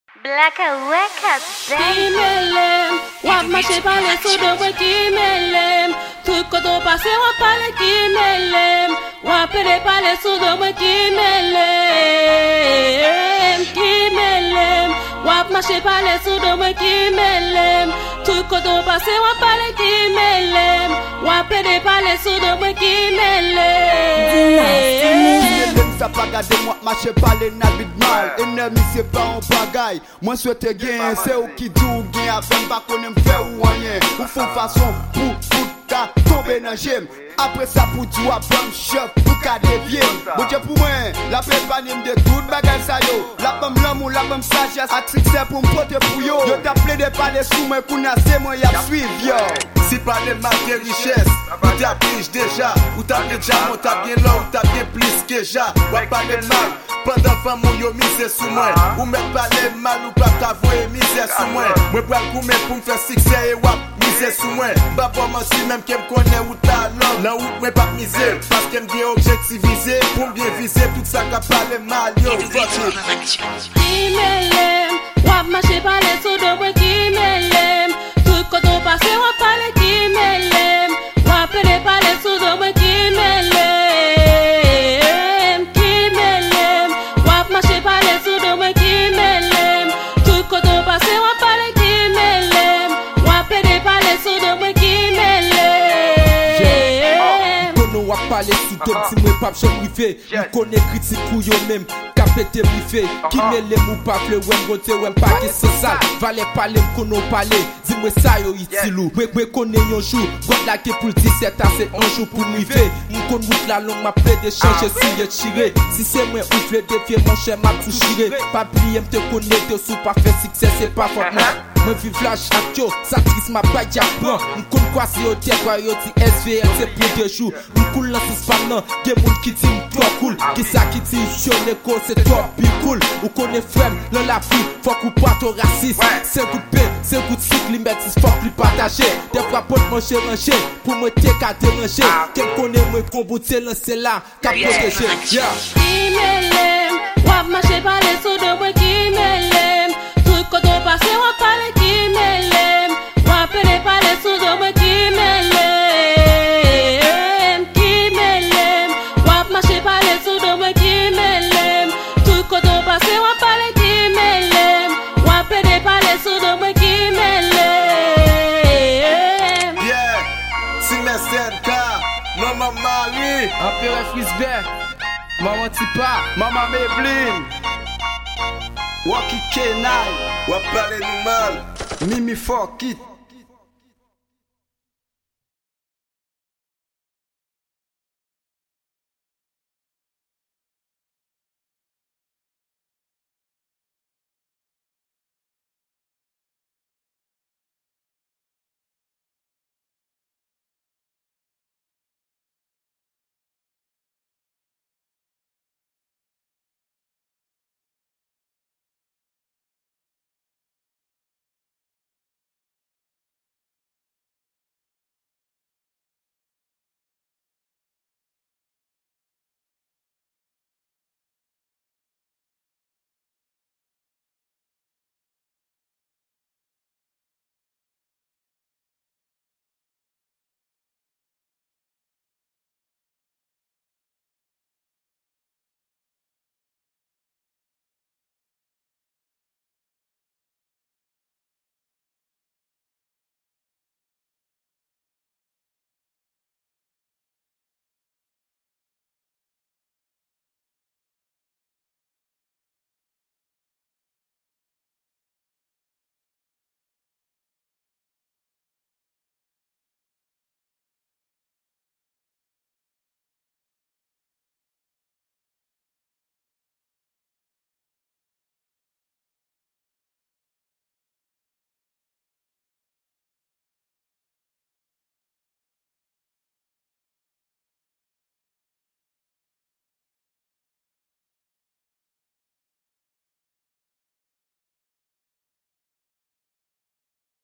Black Weka, Kimelem, wap mache pale sodo we kimelem. Tout koto passe wap pale kimelem. Wap pede pale sodo we kimelem. Kimelem, wap mache pale sodo we kimelem. Tout koto passe wap pale kimelem. Wap pede pale sodo we kimelem. Ça pas garder moi marcher parler na bid mal ennemi c'est pas un bagaille moi souhaite gain c'est ou qui dou gain après pas connait me faire ou rien ou font façon pour ta tomber dans j'aime après ça pour tout à bomb chef pour ka dévier bon Dieu pour moi la préparer de toute bagaille ça yo la bombe l'amour la bombe sagesse à succès pour me porter pour yo t'a plaidé parler sous moi pour na c'est moi y a suivre yo si pas les marques de richesse ou t'as riche déjà ou t'as déjà mon t'as bien l'homme t'as bien plus que déjà ou pas les mal pendant femme yo mise sous moi ou mettre pas les mal ou pas t'avouer mise sous moi moi pour me faire succès et wap mise sous moi pas pour moi si même qu'elle connaît ou t'as l'homme là où moi pas miser parce qu'elle me dit objectiviser pour bien viser tout ça qu'a pas les mal yo Kimelem, wap mache pale sodo we kimelem. Tout koto passe wap pale kimelem. Wap pede pale sodo we kimelem. Kimelem, wap mache pale sodo we kimelem. Tout koto passe wap pale kimelem. Wap pede pale sodo we kimelem. Kono wap pale sodo si mwen pap jom rive. Mwen connaît critique ou yo même. Pété briefé, qui met les mous pas le wem gote wem pas qui se sale. Valait parler m'kono parler, dis-moi ça yo itilou. Moi connais yon jour, God la qui pour 17 ans c'est un jour pour m'river. M'kono route la longue m'a plaid de changer si y'a tiré. Si c'est moi ou vle défier mon cher m'a tout chiré. Pas plier m'te connaître sous pas fait succès c'est pas faute moi. Moi vive flash actio, ça triste ma bague j'apprends. M'kono quoi si yo tient quoi yo ti SVL c'est pour 2 jours. M'kono lance spam nan, gen moun qui dit trop cool. Qui ça qui ti chaud l'écho c'est trop cool. Ou connaît frère dans la vie, faut qu'on pas ton raciste. C'est coup de pain, c'est coup de cycle, limetis, faut plus partager. Des fois pour manger ranger, pour me qu'à déranger. Quel connaît moi combo c'est lancé là, qu'à protéger. Kimelem, wap mache pale sodo we kimelem. Tout koto passe wap pale kimelem. Wap pede pale sodo we kimelem. Kimelem, wap mache pale sodo we kimelem. Tout koto passe wap pale kimelem. Wap pede pale sodo we kimelem. Yeah, Simester K, Maman Marie, Empire Frisbee, Maman Tipa, Maman Maybelline Waki Kenai wap parler nous mal. Mimi fuck it